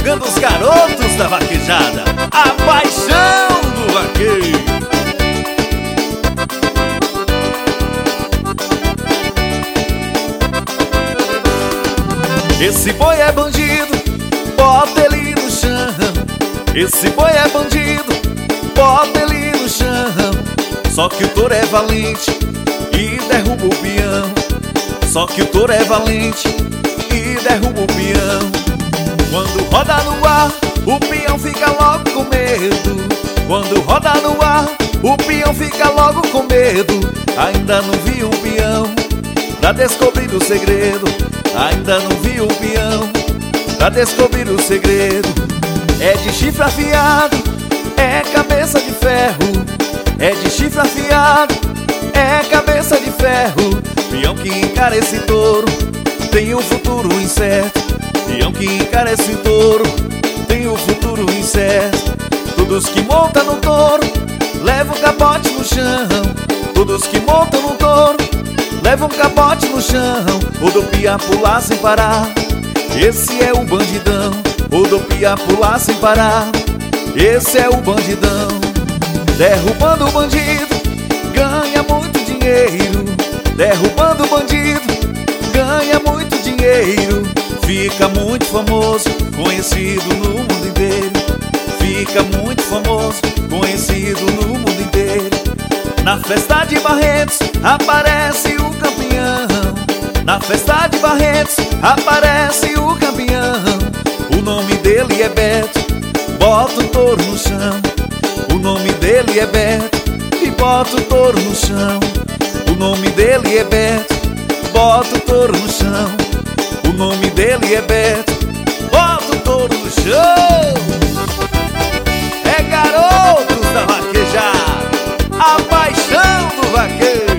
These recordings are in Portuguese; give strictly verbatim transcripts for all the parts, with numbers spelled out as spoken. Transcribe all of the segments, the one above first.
tocando os garotos da vaquejada, a paixão do vaqueiro. Esse boi é bandido, bota ele no chão. Esse boi é bandido, bota ele no chão. Só que o touro é valente e derruba o peão. Só que o touro é valente e derruba o peão. Quando roda no ar, o peão fica logo com medo. Quando roda no ar, o peão fica logo com medo. Ainda não vi um peão pra descobrir o segredo. Ainda não vi um peão pra descobrir o segredo. É de chifre afiado, é cabeça de ferro. É de chifre afiado, é cabeça de ferro. Peão que encara esse touro tem um futuro incerto. Peão que encara esse touro tem um futuro incerto. Todos que montam no touro levam um capote no chão. Todos que montam no touro levam um capote no chão. Rodopia pular sem parar, esse é o bandidão. Rodopia pular sem parar, esse é o bandidão. Derrubando o bandido, ganha muito dinheiro. Derrubando o bandido, ganha muito dinheiro. Fica muito famoso, conhecido no mundo inteiro. Fica muito famoso, conhecido no mundo inteiro. Na festa de Barretos aparece o campeão. Na festa de Barretos aparece o campeão. O nome dele é Beto, bota o touro no chão. O nome dele é Beto e bota o touro no chão. O nome dele é Beto, bota o touro no chão. O nome dele é Beto, bota o touro no chão. É garotos da vaquejada, a paixão do vaqueiro.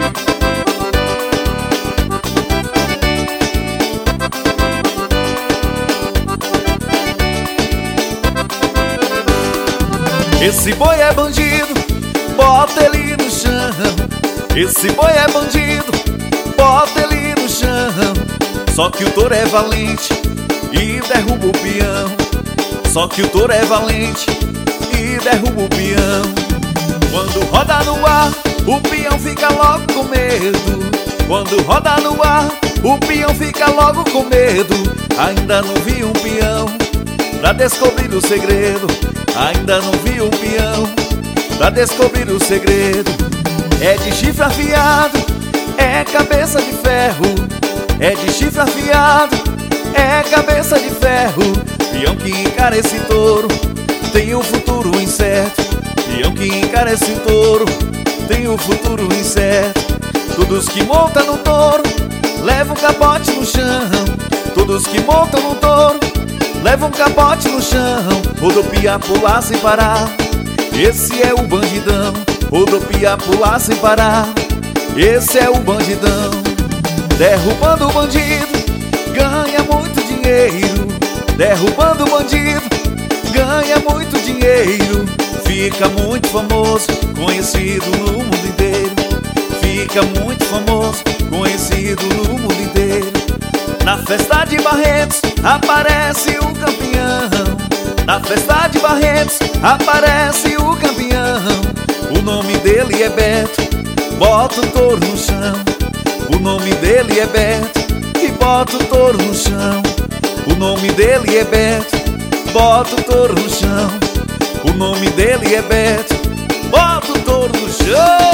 Esse boi é bandido, bota ele no chão. Esse boi é bandido, bota ele no chão. Só que o touro é valente e derruba o peão. Só que o touro é valente e derruba o peão. Quando roda no ar, o peão fica logo com medo. Quando roda no ar, o peão fica logo com medo. Ainda não vi um peão pra descobrir o segredo. Ainda não vi um peão pra descobrir o segredo. É de chifre afiado, é cabeça de ferro. É de chifre afiado, é cabeça de ferro. Peão que encara esse touro tem um futuro incerto. Peão que encara esse touro tem um futuro incerto. Todos que montam no touro levam um capote no chão. Todos que montam no touro levam um capote no chão. Rodopia pular sem parar, esse é o bandidão. Rodopia pular sem parar, esse é o bandidão. Derrubando o bandido, ganha muito dinheiro. Derrubando o bandido, ganha muito dinheiro. Fica muito famoso, conhecido no mundo inteiro. Fica muito famoso, conhecido no mundo inteiro. Na festa de Barretos aparece o campeão. Na festa de Barretos aparece o campeão. O nome dele é Beto, bota o touro no chão. O nome dele é Beto e bota o touro no chão. O nome dele é Beto, bota o touro no chão. O nome dele é Beto, bota o touro no chão.